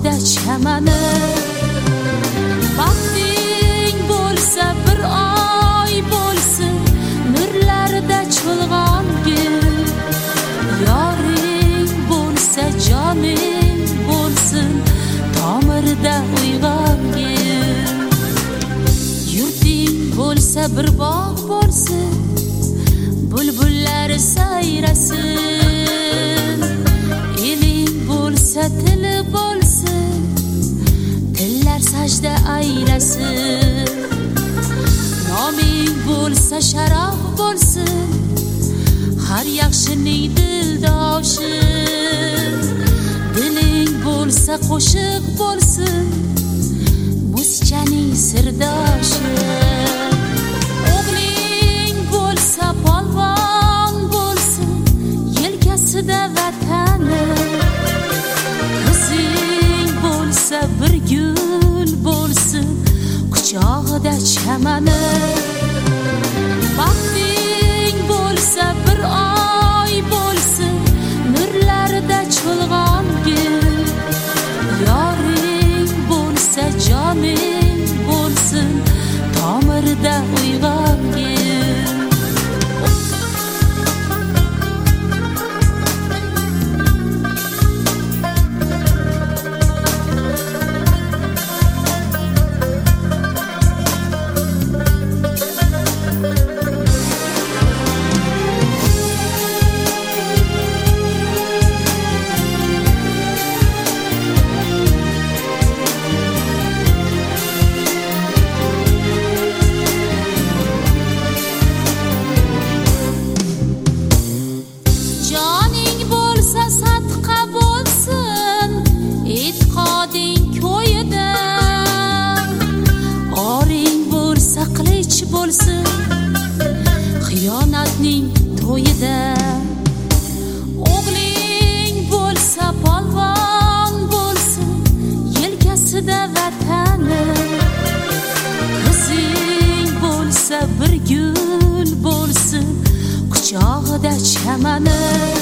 quchog'ida chamani. Baxting bo'lsa bir oy bo'lsin, nurlarda cho'lg'on gul. Yoring bo'lsa joning bo'lsin, tomirda uyg'on gul. Yurting bo'lsa bir bog' bo'lsin, bulbullar sayrasin. Eling bo'lsa tili bo'lsin, tillar sajda aylasin. Noming bo'lsa sharof bo'lsin, har yaxshining dildoshi. Diling bo'lsa qo'shiq bo'lsin, musichaning sirdoshi. O'g'ling bo'lsa polvon bo'lsin, yelkasida vatani. Qizing bo'lsa bir gul bo'lsin, quchog'ida chamani. Baxting bo'lsa bir oy bo'lsin, nurlarda cho'lg'on gul. Yoring bo'lsa joning bo'lsin, tomirda uyg'on gul. Bo'lsin xiyonatning to'yida. O'g'ling bo'lsa polvon bo'lsin, yelkasida vatani. Qizing bo'lsa bir gul bo'lsin, quchog'ida chamani.